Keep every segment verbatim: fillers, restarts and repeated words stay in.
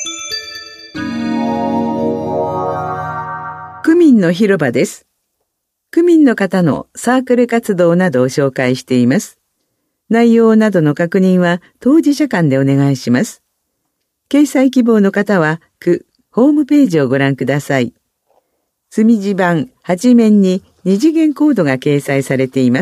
区民の広場です。区民の方のサークル活動などを紹介しています。内容などの確認は当事者間でお願いします。掲載希望の方は区ホームページをご覧ください。墨字版はち面に二次元コードが掲載されています。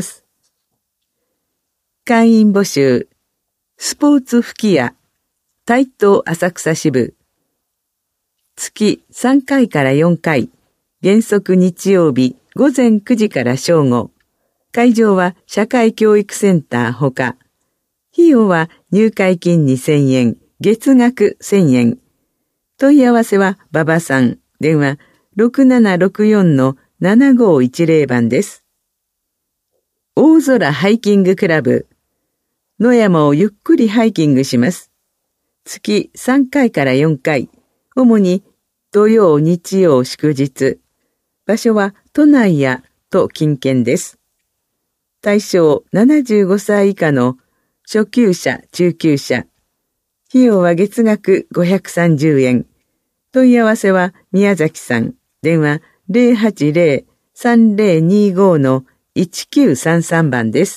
会員募集、スポーツ吹き矢、台東浅草支部。月さんかいからよんかい、原則日曜日午前くじから正午。会場は社会教育センターほか。費用は入会金にせんえん、月額せんえん。問い合わせは馬場さん、電話 ろくななろくよんのななごいちぜろ 番です。大空ハイキングクラブ。野山をゆっくりハイキングします。月さんかいからよんかい、主に土曜、日曜、祝日。場所は都内や都近県です。対象ななじゅうごさい以下の初級者、中級者。費用は月額ごひゃくさんじゅうえん。問い合わせは宮崎さん。電話 ゼロはちゼロ さんゼロにごのいちきゅうさんさん 番です。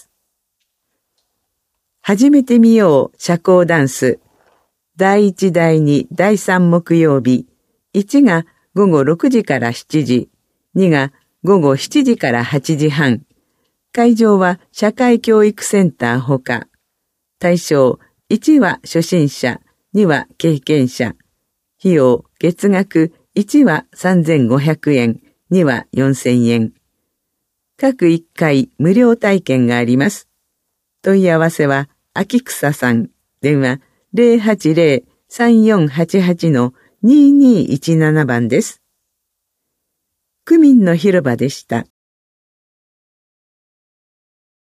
始めてみよう社交ダンス。だいいち、だいに、だいさん木曜日。いちがごごろくじからしちじ。にがごごしちじからはちじはん。会場は社会教育センターほか。対象いちは初心者、には経験者。費用月額いちはさんぜんごひゃくえん、にはよんせんえん。各いっかい無料体験があります。問い合わせは秋草さん。電話 ゼロはちゼロ さんよんはちはちのににいちなな 番です。区民の広場でした。